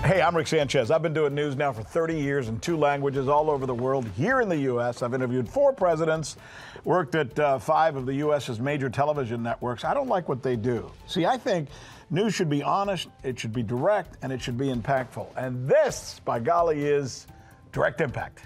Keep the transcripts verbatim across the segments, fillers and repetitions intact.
Hey, I'm Rick Sanchez. I've been doing news now for thirty years in two languages all over the world. Here in the U S, I've interviewed four presidents, worked at uh, five of the U S's major television networks. I don't like what they do. See, I think news should be honest, it should be direct, and it should be impactful. And this, by golly, is Direct Impact.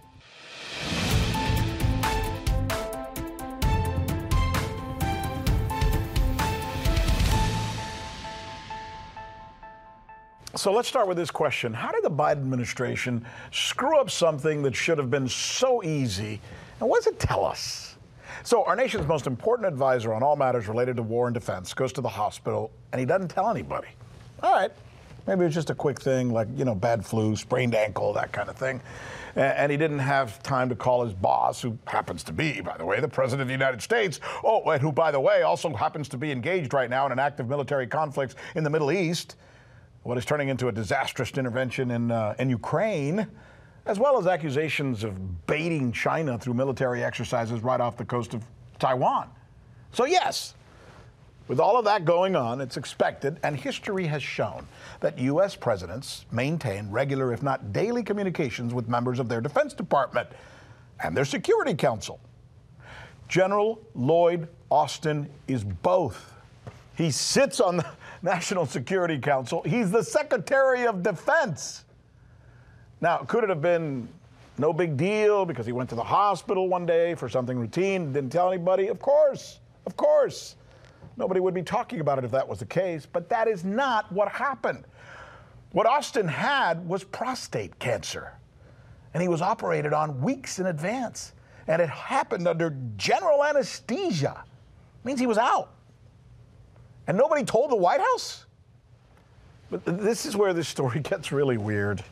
So let's start with this question. How did the Biden administration screw up something that should have been so easy? And what does it tell us? So our nation's most important advisor on all matters related to war and defense goes to the hospital, and he doesn't tell anybody. All right, maybe it's just a quick thing like, you know, bad flu, sprained ankle, that kind of thing. And he didn't have time to call his boss, who happens to be, by the way, the President of the United States. Oh, and who, by the way, also happens to be engaged right now in an active military conflict in the Middle East. What is turning into a disastrous intervention in, uh, in Ukraine, as well as accusations of baiting China through military exercises right off the coast of Taiwan. So yes, with all of that going on, it's expected, and history has shown, that U S presidents maintain regular, if not daily, communications with members of their Defense Department and their Security Council. General Lloyd Austin is both. He sits on the National Security Council. He's the Secretary of Defense. Now, could it have been no big deal because he went to the hospital one day for something routine, didn't tell anybody? Of course, of course. Nobody would be talking about it if that was the case, but that is not what happened. What Austin had was prostate cancer, and he was operated on weeks in advance, and it happened under general anesthesia. It means he was out. And nobody told the White House? But this is where this story gets really weird.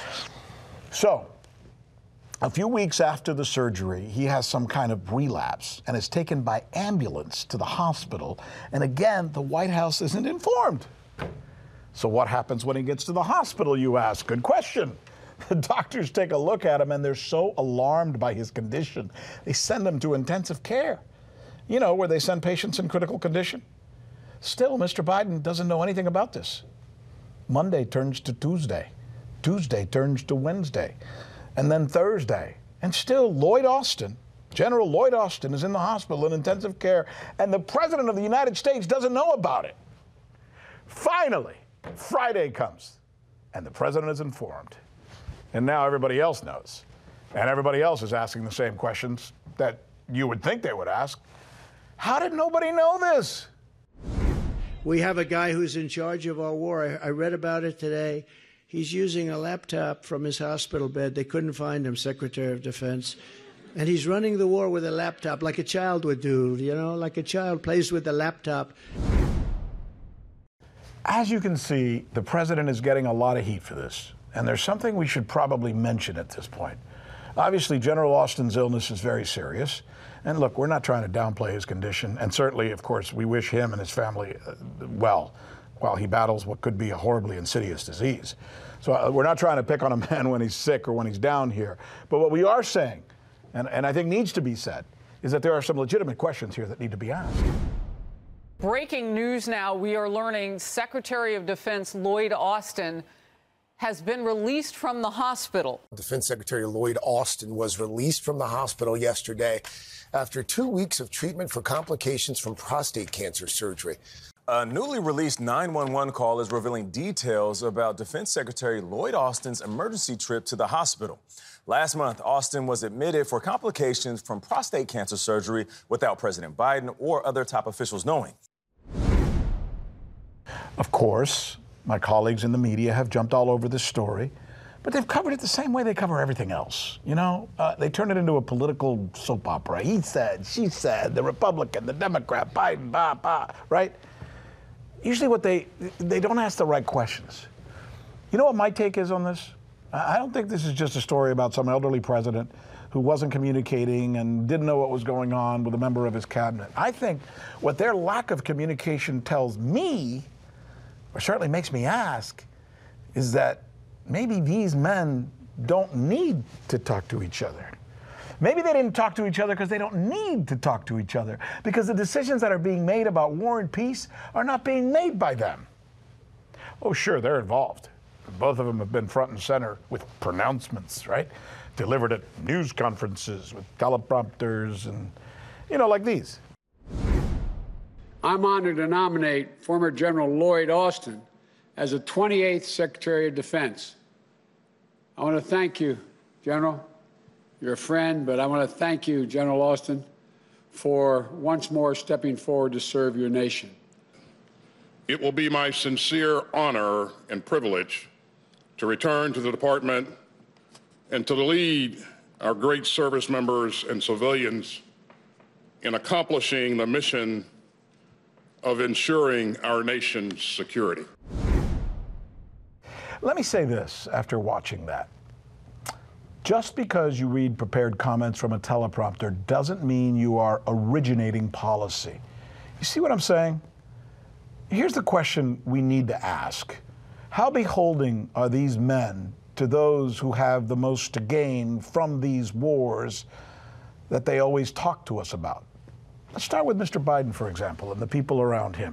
So, a few weeks after the surgery, he has some kind of relapse and is taken by ambulance to the hospital. And again, the White House isn't informed. So what happens when he gets to the hospital, you ask? Good question. The doctors take a look at him and they're so alarmed by his condition, they send him to intensive care. You know, where they send patients in critical condition. Still, Mister Biden doesn't know anything about this. Monday turns to Tuesday. Tuesday turns to Wednesday. And then Thursday. And still, Lloyd Austin, General Lloyd Austin, is in the hospital in intensive care, and the President of the United States doesn't know about it. Finally, Friday comes, and the President is informed. And now everybody else knows. And everybody else is asking the same questions that you would think they would ask. How did nobody know this? We have a guy who's in charge of our war. I, I read about it today. He's using a laptop from his hospital bed. They couldn't find him, Secretary of Defense. And he's running the war with a laptop like a child would do, you know, like a child plays with a laptop. As you can see, the president is getting a lot of heat for this. And there's something we should probably mention at this point. Obviously, General Austin's illness is very serious. And look, we're not trying to downplay his condition. And certainly, of course, we wish him and his family uh, well while he battles what could be a horribly insidious disease. So uh, we're not trying to pick on a man when he's sick or when he's down here. But what we are saying, and, and I think needs to be said, is that there are some legitimate questions here that need to be asked. Breaking news now. We are learning Secretary of Defense Lloyd Austin has been released from the hospital. Defense Secretary Lloyd Austin was released from the hospital yesterday after two weeks of treatment for complications from prostate cancer surgery. A newly released nine one one call is revealing details about Defense Secretary Lloyd Austin's emergency trip to the hospital. Last month, Austin was admitted for complications from prostate cancer surgery without President Biden or other top officials knowing. Of course, my colleagues in the media have jumped all over this story, but they've covered it the same way they cover everything else. You know, uh, they turn it into a political soap opera. He said, she said, the Republican, the Democrat, Biden, bah, bah, right? Usually what they, they don't ask the right questions. You know what my take is on this? I don't think this is just a story about some elderly president who wasn't communicating and didn't know what was going on with a member of his cabinet. I think what their lack of communication tells me, or certainly makes me ask, is that maybe these men don't need to talk to each other. Maybe they didn't talk to each other because they don't need to talk to each other, because the decisions that are being made about war and peace are not being made by them. Oh, sure, they're involved. Both of them have been front and center with pronouncements, right? Delivered at news conferences with teleprompters and, you know, like these. I'm honored to nominate former General Lloyd Austin as the twenty-eighth Secretary of Defense. I want to thank you, General. You're a friend, but I want to thank you, General Austin, for once more stepping forward to serve your nation. It will be my sincere honor and privilege to return to the department and to lead our great service members and civilians in accomplishing the mission of ensuring our nation's security. Let me say this after watching that. Just because you read prepared comments from a teleprompter doesn't mean you are originating policy. You see what I'm saying? Here's the question we need to ask. How beholding are these men to those who have the most to gain from these wars that they always talk to us about? Let's start with Mister Biden, for example, and the people around him.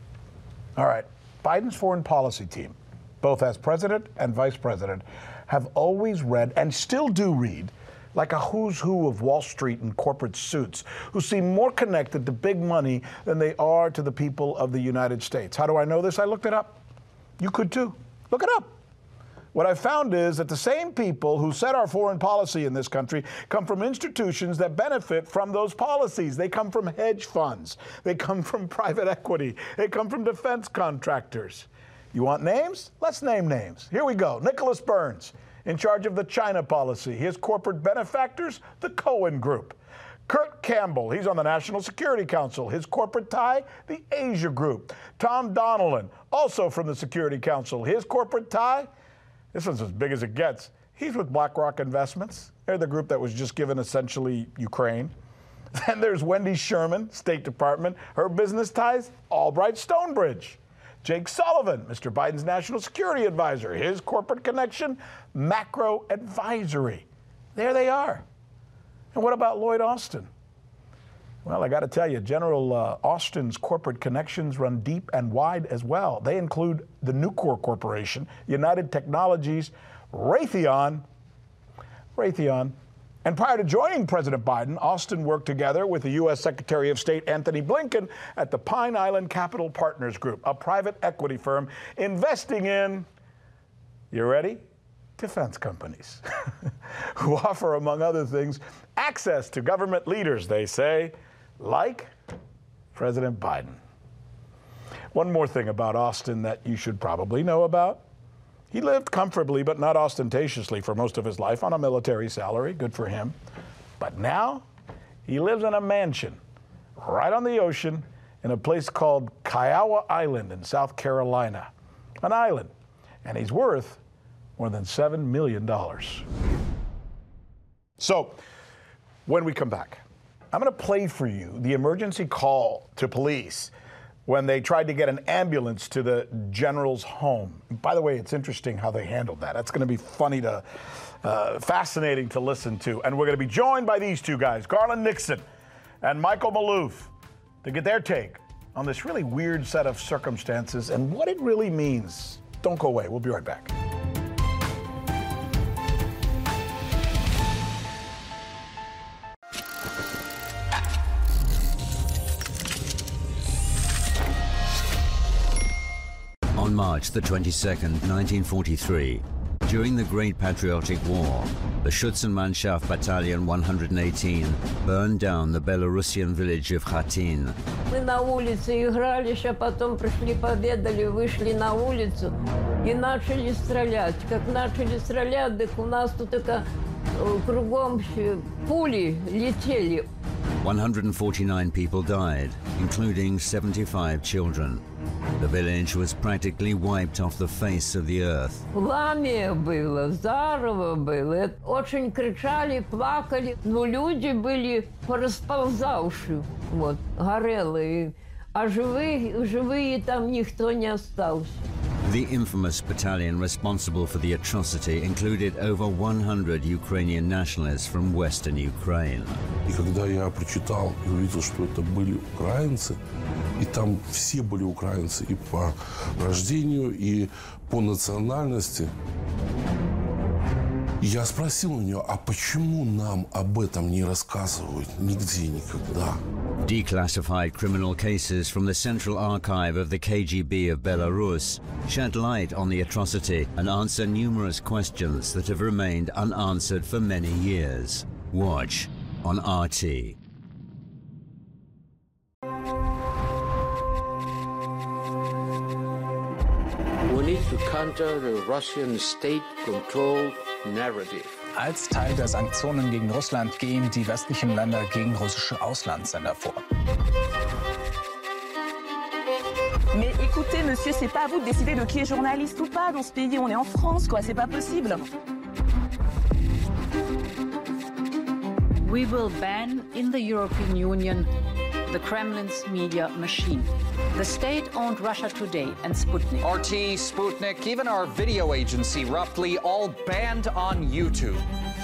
All right, Biden's foreign policy team, both as president and vice president, have always read, and still do read, like a who's who of Wall Street and corporate suits, who seem more connected to big money than they are to the people of the United States. How do I know this? I looked it up. You could too. Look it up. What I found is that the same people who set our foreign policy in this country come from institutions that benefit from those policies. They come from hedge funds. They come from private equity. They come from defense contractors. You want names? Let's name names. Here we go. Nicholas Burns, in charge of the China policy. His corporate benefactors, the Cohen Group. Kurt Campbell, he's on the National Security Council. His corporate tie, the Asia Group. Tom Donilon, also from the Security Council. His corporate tie, this one's as big as it gets. He's with BlackRock Investments. They're the group that was just given essentially Ukraine. Then there's Wendy Sherman, State Department. Her business ties, Albright Stonebridge. Jake Sullivan, Mister Biden's national security advisor. His corporate connection, Macro Advisory. There they are. And what about Lloyd Austin? Well, I got to tell you, General uh, Austin's corporate connections run deep and wide as well. They include the Nucor Corporation, United Technologies, Raytheon, Raytheon. And prior to joining President Biden, Austin worked together with the U S Secretary of State Anthony Blinken at the Pine Island Capital Partners Group, a private equity firm investing in, you ready? Defense companies, who offer, among other things, access to government leaders, they say, like President Biden. One more thing about Austin that you should probably know about. He lived comfortably, but not ostentatiously, for most of his life on a military salary. Good for him. But now he lives in a mansion right on the ocean in a place called Kiowa Island in South Carolina. An island. And he's worth more than seven million dollars. So, when we come back, I'm going to play for you the emergency call to police when they tried to get an ambulance to the general's home. By the way, it's interesting how they handled that. That's going to be funny to, uh, fascinating to listen to. And we're going to be joined by these two guys, Garland Nixon and Michael Maloof, to get their take on this really weird set of circumstances and what it really means. Don't go away. We'll be right back. On March the twenty-second, nineteen forty-three, during the Great Patriotic War, the Schützenmannschaft Battalion one hundred eighteen burned down the Belarusian village of Khatin. Мы на улице играли, а потом пришли, поведали, вышли на улицу и начали стрелять. Как начали стрелять, так у нас тут только кругом пули летели. one hundred forty-nine people died, including seventy-five children. The village was practically wiped off the face of the earth. Пламя было, зарево было. Очень кричали, плакали. Но люди были порасползавшие, вот, горелые. А живые, живые там никто не остался. The infamous battalion responsible for the atrocity included over one hundred Ukrainian nationalists from Western Ukraine. И когда я прочитал и увидел, что это были украинцы, и там все были украинцы и по рождению, и по национальности, я спросил у нее, а почему нам об этом не рассказывают нигде никогда? Declassified criminal cases from the Central Archive of the K G B of Belarus shed light on the atrocity and answer numerous questions that have remained unanswered for many years. Watch on R T. We need to counter the Russian state-controlled narrative. Als Teil der Sanktionen gegen Russland gehen die westlichen Länder gegen russische Auslandssender vor. Mais écoutez, monsieur, c'est pas à vous de décider de qui est journaliste ou pas dans ce pays. On est en France, quoi. C'est pas possible. We will ban in the European Union the Kremlin's media machine. The state-owned Russia Today and Sputnik. R T, Sputnik, even our video agency, roughly, all banned on YouTube.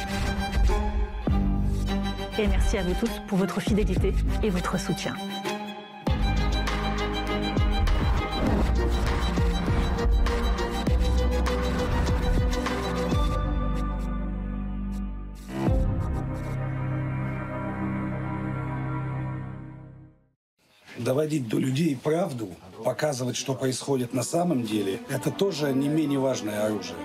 Et merci à vous tous pour votre fidélité et votre soutien. Доводить до людей правду, показывать, что происходит на самом деле, это тоже не менее важное оружие.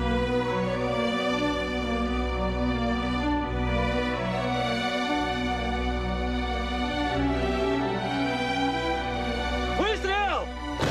Выстрел!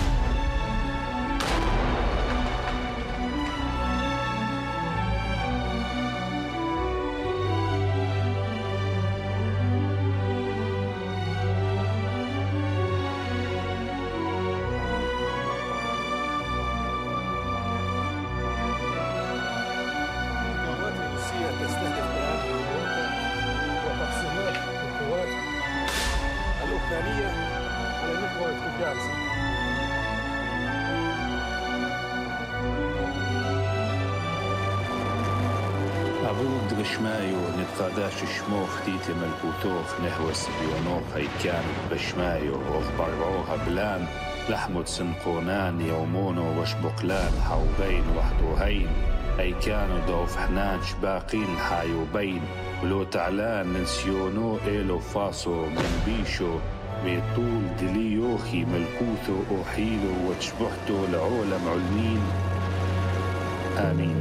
עבוד גשמאיו נתקדש שמו חתית למלכותוך נהוס ביונוך היכן בשמאיו وفبرعوها بلان لحمد سنقونان يومونو وشبقلان حوبين وحدوهين أي كانوا دوف حنان شباقين حايوبين ولو تعلان ننسيونو إلو فاصو من بيشو بيطول دليوخي ملكوثو أوحيلو وتشبحتو لعولم علمين آمين.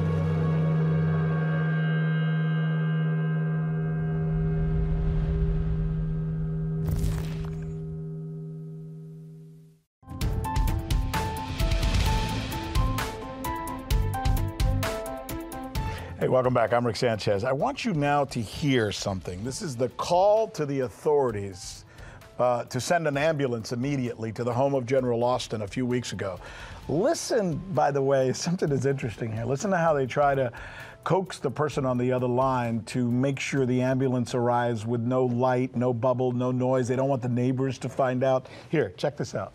Hey, welcome back. I'm Rick Sanchez. I want you now to hear something. This is the call to the authorities uh, to send an ambulance immediately to the home of General Austin a few weeks ago. Listen, by the way, something is interesting here. Listen to how they try to coax the person on the other line to make sure the ambulance arrives with no light, no bubble, no noise. They don't want the neighbors to find out. Here, check this out.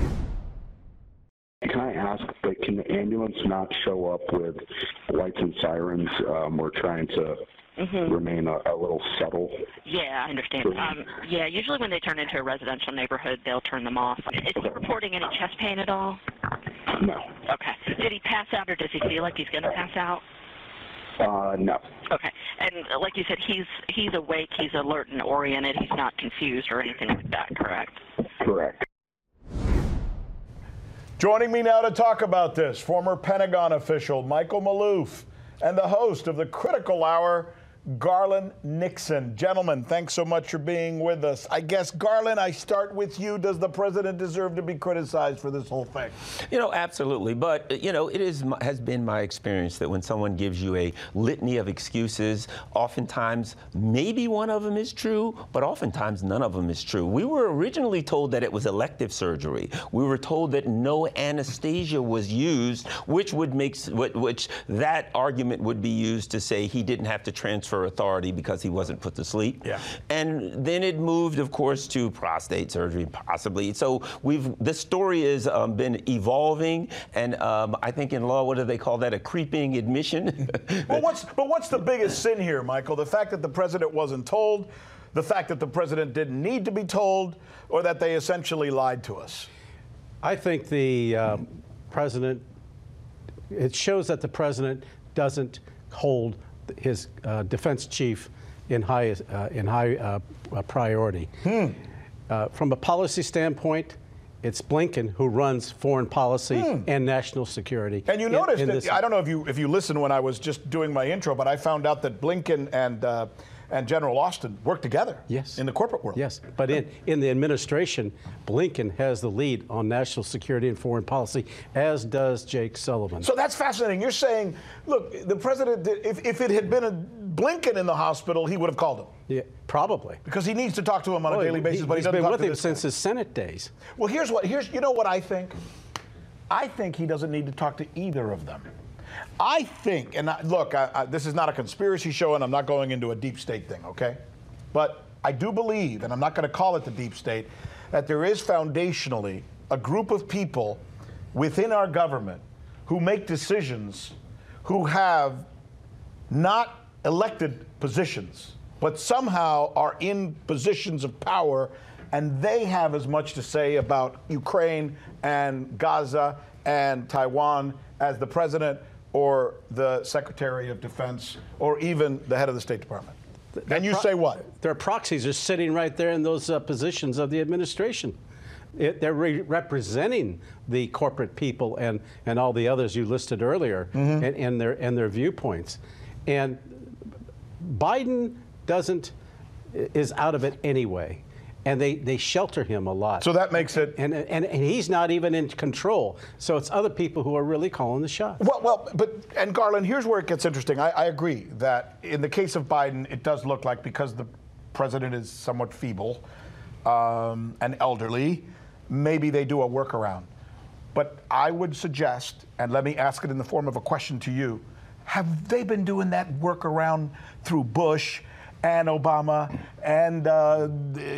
Can I ask, like, can the ambulance not show up with lights and sirens? Um, we're trying to mm-hmm. remain a, a little subtle. Yeah, I understand. Um, yeah, usually when they turn into a residential neighborhood, they'll turn them off. Is he reporting any chest pain at all? No. Okay. Did he pass out, or does he feel like he's going to pass out? Uh, no. Okay. And like you said, he's he's awake, he's alert and oriented, he's not confused or anything like that, correct? Correct. Joining me now to talk about this, former Pentagon official Michael Maloof and the host of the Critical Hour, Garland Nixon. Gentlemen, thanks so much for being with us. I guess, Garland, I start with you. Does the president deserve to be criticized for this whole thing? You know, absolutely. But, you know, it is has been my experience that when someone gives you a litany of excuses, oftentimes maybe one of them is true, but oftentimes none of them is true. We were originally told that it was elective surgery. We were told that no anesthesia was used, which would make, which that argument would be used to say he didn't have to transfer transfer authority because he wasn't put to sleep. Yeah. And then it moved, of course, to prostate surgery, possibly. So we've this story has um, been evolving, and um, I think in law, what do they call that? A creeping admission. Well, what's but what's the biggest sin here, Michael? The fact that the president wasn't told, the fact that the president didn't need to be told, or that they essentially lied to us? I think the um, president, it shows that the president doesn't hold his uh, defense chief in high, uh, in high uh, priority. Hmm. Uh, from a policy standpoint, it's Blinken who runs foreign policy Hmm. and national security. And you in- noticed in that, this- I don't know if you if you listened when I was just doing my intro, but I found out that Blinken and uh, and General Austin work together. Yes. In the corporate world. Yes, but in, in the administration, Blinken has the lead on national security and foreign policy, as does Jake Sullivan. So that's fascinating. You're saying, look, the president, did- if, if it had been a Blinken in the hospital, he would have called him. Yeah, probably. Because he needs to talk to him on a Oh, daily basis, he, but he he's doesn't been talk with to him this since guy. his Senate days. Well, here's what, here's, you know what I think? I think he doesn't need to talk to either of them. I think, and I, look, I, I, this is not a conspiracy show, and I'm not going into a deep state thing, okay? But I do believe, and I'm not going to call it the deep state, that there is foundationally a group of people within our government who make decisions, who have not elected positions, but somehow are in positions of power, and they have as much to say about Ukraine and Gaza and Taiwan as the president or the Secretary of Defense or even the head of the State Department. And you pro- say what? Their proxies are sitting right there in those uh, positions of the administration. It, they're re- representing the corporate people and, and all the others you listed earlier, Mhm. and, and their and their viewpoints. And Biden doesn't is out of it anyway, and they, they shelter him a lot. So that makes it. And, and and he's not even in control. So it's other people who are really calling the shots. Well, well, but and Garland, here's where it gets interesting. I, I agree that in the case of Biden, it does look like because the president is somewhat feeble um, and elderly, maybe they do a workaround. But I would suggest, and let me ask it in the form of a question to you, have they been doing that workaround through Bush and Obama and uh,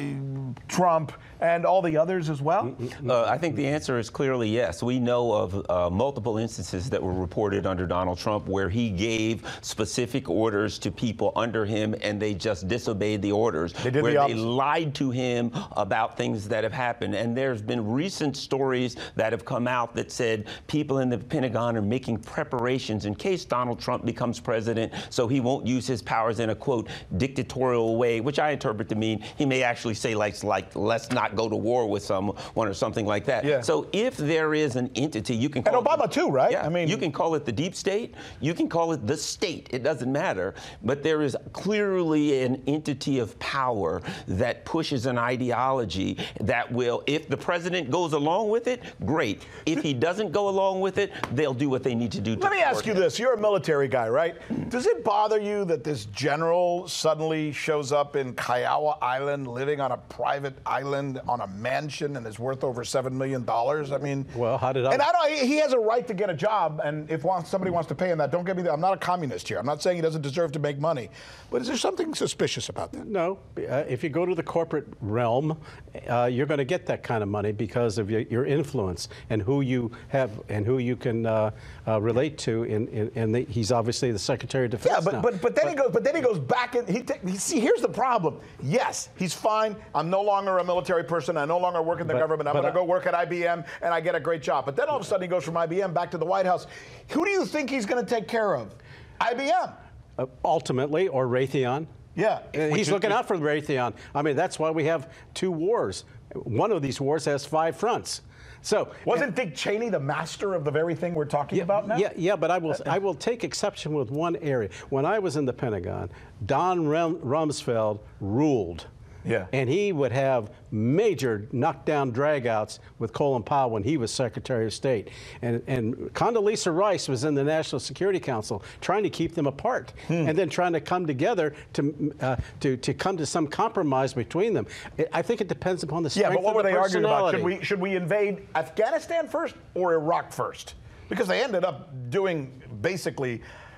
Trump and all the others as well? Uh, I think the answer is clearly yes. We know of uh, multiple instances that were reported under Donald Trump where he gave specific orders to people under him and they just disobeyed the orders. They did where the they opposite. lied to him about things that have happened. And there's been recent stories that have come out that said people in the Pentagon are making preparations in case Donald Trump becomes president so he won't use his powers in a, quote, dictatorial way, which I interpret to mean he may actually say, like, like let's not go to war with someone or something like that. Yeah. So if there is an entity, you can call And Obama it, too, right? Yeah, I mean, you can call it the deep state, you can call it the state, it doesn't matter. But there is clearly an entity of power that pushes an ideology that will, if the president goes along with it, great. If he doesn't go along with it, they'll do what they need to do to Let me ask thwart you him. this. You're a military guy, right? Does it bother you that this general suddenly shows up in Kiowa Island, living on a private island on a mansion and is worth over seven million dollars? I mean, well, how did I? And I don't, he has a right to get a job, and if wants, somebody wants to pay him that, don't get me, I'm not a communist here. I'm not saying he doesn't deserve to make money. But is there something suspicious about that? No. Uh, if you go to the corporate realm, uh, you're going to get that kind of money because of your, your influence and who you have and who you can uh, uh, relate to. In, in, and the, he's obviously the Secretary of Defense Yeah, but now. but but then he goes. But then he goes back and he, ta- he see. Here's the problem. Yes, he's fine. I'm no longer a military person. I no longer work in the But- government. I'm but going to I- go work at I B M and I get a great job. But then all of a sudden he goes from I B M back to the White House. Who do you think he's going to take care of? I B M. Uh, ultimately, or Raytheon. Yeah. Uh, He's looking out for Raytheon. I mean, that's why we have two wars. One of these wars has five fronts. So wasn't Dick Cheney the master of the very thing we're talking yeah, about now? Yeah, yeah, but I will I will take exception with one area. When I was in the Pentagon, Don Rum- Rumsfeld ruled. Yeah. And he would have major knockdown dragouts with Colin Powell when he was Secretary of State. And, and Condoleezza Rice was in the National Security Council trying to keep them apart Hmm. and then trying to come together to, uh, to, to come to some compromise between them. It, I think it depends upon the strength Yeah, but what of were the they arguing about? Should personality. we should we invade Afghanistan first or Iraq first? Because they ended up doing basically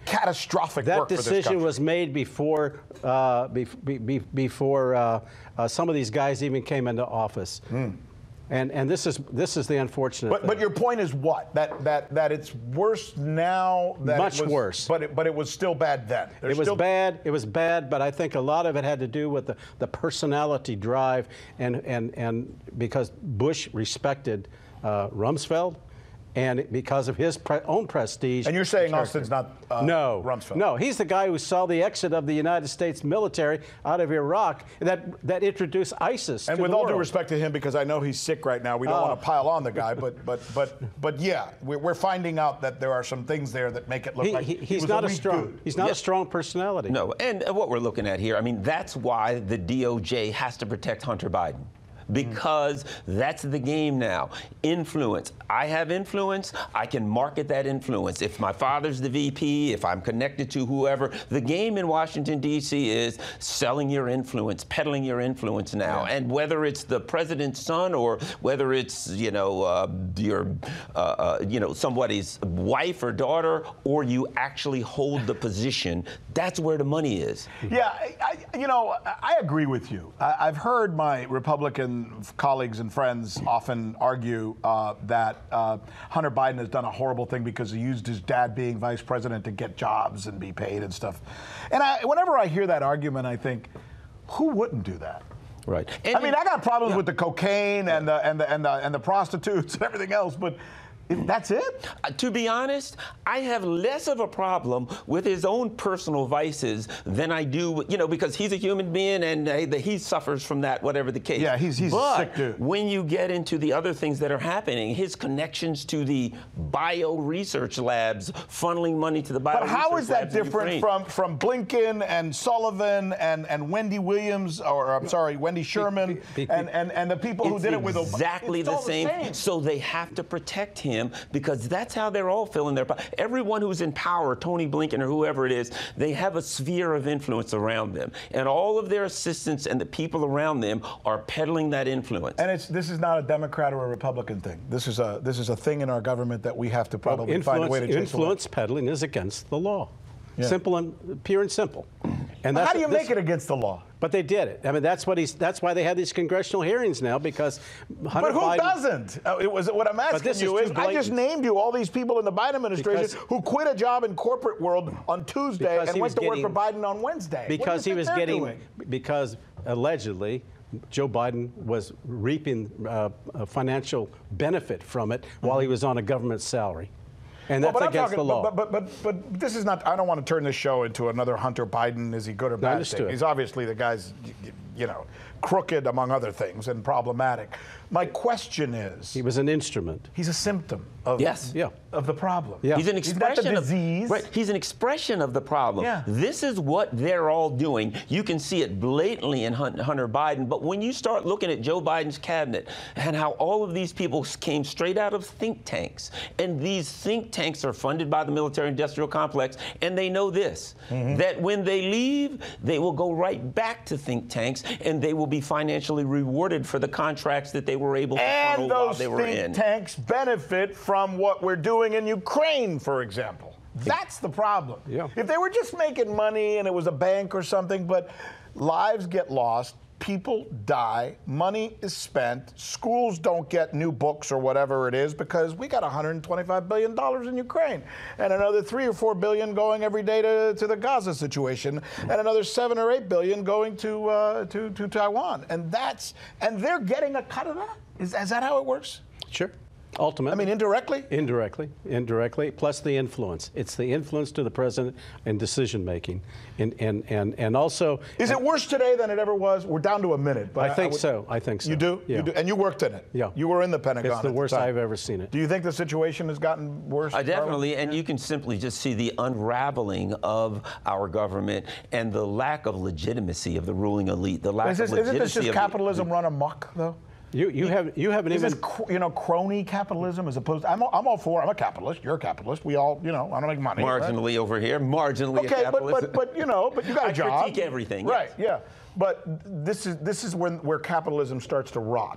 catastrophic that work for this decision country. was made before uh, be, be, before uh, uh, some of these guys even came into office. Mm. And and this is this is the unfortunate. But thing. but your point is what? That that that it's worse now. That Much it was, worse. But it, but it was still bad then. There's it was still... bad. It was bad. But I think a lot of it had to do with the, the personality drive, and and and because Bush respected uh, Rumsfeld. And because of his pre own prestige. And you're saying Austin's not uh, no, Rumsfeld? No, he's the guy who saw the exit of the United States military out of Iraq that that introduced ISIS. And to with the all world. due respect to him, because I know he's sick right now, we don't Oh. want to pile on the guy, but but but but yeah, we're, we're finding out that there are some things there that make it look He, like he, he he's was not a a weak strong. dude. He's not Yeah. a strong personality. No, and what we're looking at here, I mean, that's why the D O J has to protect Hunter Biden. Because that's the game now. Influence. I have influence. I can market that influence. If my father's the V P, if I'm connected to whoever, the game in Washington, D C is selling your influence, peddling your influence now. Yeah. And whether it's the president's son or whether it's, you know, uh, your, uh, uh, you know, somebody's wife or daughter, or you actually hold the position, that's where the money is. Yeah, I, I, you know, I agree with you. I, I've heard my Republican colleagues and friends often argue uh, that uh, Hunter Biden has done a horrible thing because he used his dad being vice president to get jobs and be paid and stuff. And I, whenever I hear that argument, I think, who wouldn't do that? Right. And I mean, I got problems yeah. with the cocaine and the, and the and the and the prostitutes and everything else, but. That's it? Uh, to be honest, I have less of a problem with his own personal vices than I do, you know, because he's a human being and uh, the, he suffers from that, whatever the case. Yeah, he's, he's but a sick dude. When you get into the other things that are happening, his connections to the bio research labs, funneling money to the bio But how is that labs in different Ukraine. from, from Blinken and Sullivan and, and Wendy Williams, or I'm sorry, Wendy Sherman, be, be, and, and, and the people who it's did it with exactly the same. the same. So they have to protect him because that's That's how they're all filling their power. Everyone who's in power, Tony Blinken or whoever it is, they have a sphere of influence around them. And all of their assistants and the people around them are peddling that influence. And it's this is not a Democrat or a Republican thing. This is a this is a thing in our government that we have to probably well, find a way to chase away. Influence peddling is against the law. Yeah. Simple and pure and simple. And well, that's, how do you this, make it against the law? But they did it. I mean, that's what he's. That's why they had these congressional hearings now, because Hunter But who Biden, doesn't? Uh, it was what I'm asking this you is is, too I just named you all these people in the Biden administration Because- who quit a job in corporate world on Tuesday Because and he went was to work getting- for Biden on Wednesday. because What do you he was think they're getting doing? because allegedly Joe Biden was reaping uh, a financial benefit from it while he was on a government salary. And that's well, but against I'm talking, the law. But, but, but, but, but this is not, I don't want to turn this show into another Hunter Biden, is he good or bad Understood. thing. He's obviously the guy's, you know, crooked among other things and problematic. My question is. He was an instrument. He's a symptom of, Yes. Yeah. of the problem. He's an He's not expression the of disease. Right. He's an expression of the problem. Yeah. This is what they're all doing. You can see it blatantly in Hun- Hunter Biden, but when you start looking at Joe Biden's cabinet and how all of these people came straight out of think tanks, and these think tanks are funded by the military-industrial complex, and they know this, mm-hmm. that when they leave, they will go right back to think tanks, and they will be financially rewarded for the contracts that they were able to And funnel while those they were think in. tanks benefit from what we're doing in Ukraine, for example. That's the problem. Yeah. If they were just making money and it was a bank or something, but lives get lost, people die, money is spent, schools don't get new books or whatever it is because we got one hundred twenty-five billion dollars in Ukraine and another three or four billion going every day to, to the Gaza situation and another seven or eight billion going to, uh, to, to Taiwan. And that's, and they're getting a cut of that? Is, is that how it works? Sure. Ultimately. I mean, indirectly? Indirectly. Indirectly. Plus the influence. It's the influence to the president and decision making. And and and, and also. Is it worse today than it ever was? We're down to a minute. But I think I would, so. I think so. You do? Yeah. You do? And you worked in it? Yeah. You were in the Pentagon. It's the at worst time. I've ever seen it. Do you think the situation has gotten worse? Uh, definitely, and you can simply just see the unraveling of our government and the lack of legitimacy of the ruling elite. The lack Is this, of legitimacy. isn't this just of capitalism the, run amok, though? You you have you haven't Is even this cr- you know crony capitalism as opposed to, I'm all, I'm all for I'm a capitalist, you're a capitalist, we all you know I don't make money marginally right? over here, marginally a okay, but, capitalist. but but you know but you got a I job. critique everything, right? yes. Yeah, but this is this is when where capitalism starts to rot.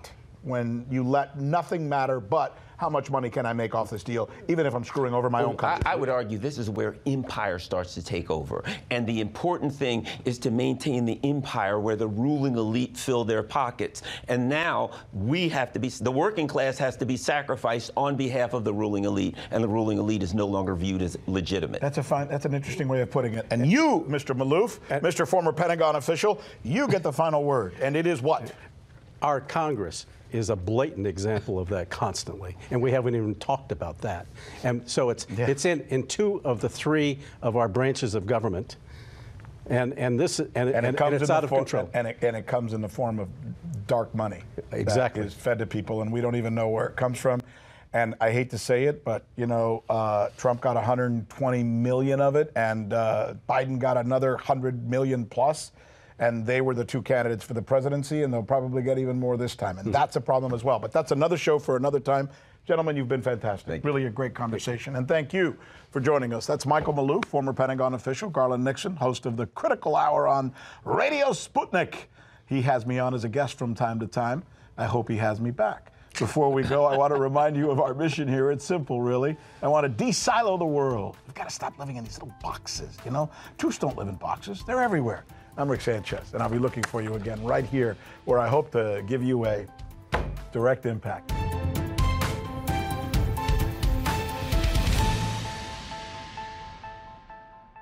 when you let nothing matter but how much money can I make off this deal, even if I'm screwing over my well, own country? I, I would argue this is where empire starts to take over. And the important thing is to maintain the empire where the ruling elite fill their pockets. And now we have to be, the working class has to be sacrificed on behalf of the ruling elite, and the ruling elite is no longer viewed as legitimate. That's a fine, that's an interesting way of putting it. And you, Mister Maloof, Mister former Pentagon official, you get the final word. And it is what? Our Congress is a blatant example of that constantly, and we haven't even talked about that. And so it's yeah. it's in, in two of the three of our branches of government, and and this and, and, and, it comes and it's in out the of for, control. And it, and it comes in the form of dark money. Exactly. That is fed to people, and we don't even know where it comes from. And I hate to say it, but you know, uh, Trump got one hundred twenty million of it, and uh, Biden got another one hundred million plus. And they were the two candidates for the presidency, and they'll probably get even more this time. And that's a problem as well. But that's another show for another time. Gentlemen, you've been fantastic. Really a great conversation. And thank you for joining us. That's Michael Maloof, former Pentagon official, Garland Nixon, host of the Critical Hour on Radio Sputnik. He has me on as a guest from time to time. I hope he has me back. Before we go, I want to remind you of our mission here. It's simple, really. I want to de-silo the world. We've got to stop living in these little boxes, you know? Truths don't live in boxes. They're everywhere. I'm Rick Sanchez, and I'll be looking for you again right here, where I hope to give you a direct impact.